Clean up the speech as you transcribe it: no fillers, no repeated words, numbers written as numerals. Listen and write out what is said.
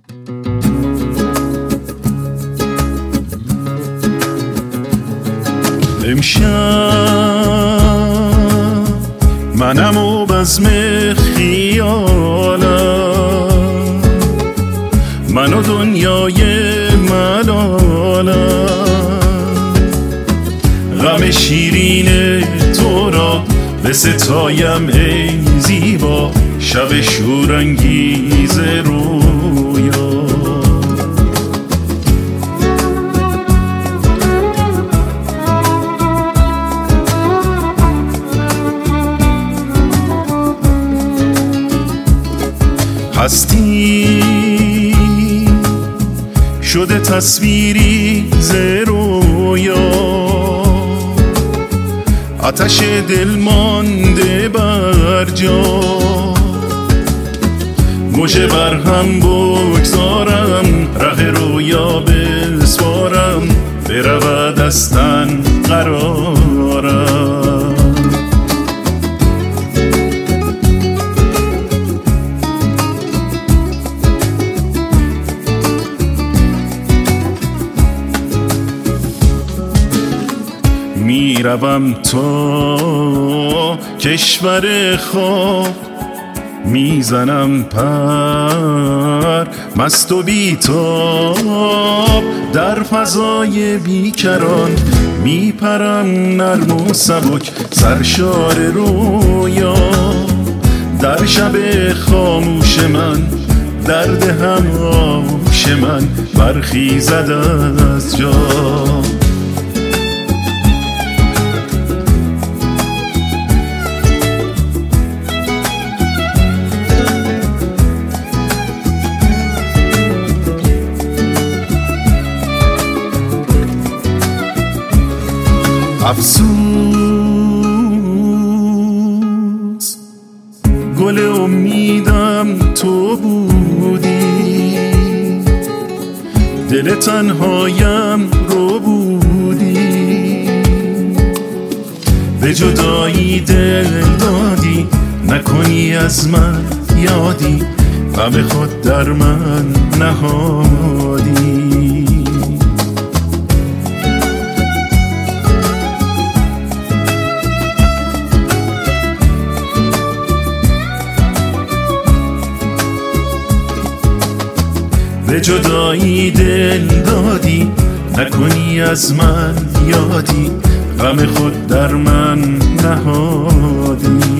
امشب منم و بزم خیالم، من و دنیای ملالم، غم شیرین تو را به ستایم ای زیبا، شب شورانگیز رویا. هستی شده تصویری ز رویا، آتش دل مانده بر جا، مژه بر هم بگذارم، ره رویا بسپارم، برود از تن قرارم. میروم تا کشور خواب، میزنم پر مست و بیتاب، در فضای بیکران میپرم نرم و سبک، سرشار رویا. در شب خاموش من درد هم آغوش من برخیزد از جا. افسوس گل امیدم تو بودی، دل تنهایم رو بودی، به جدایی دل دادی، نکنی از من یادی، غم خود در من نهادی. به جدایی دل دادی، نکنی از من یادی، غم خود در من نهادی.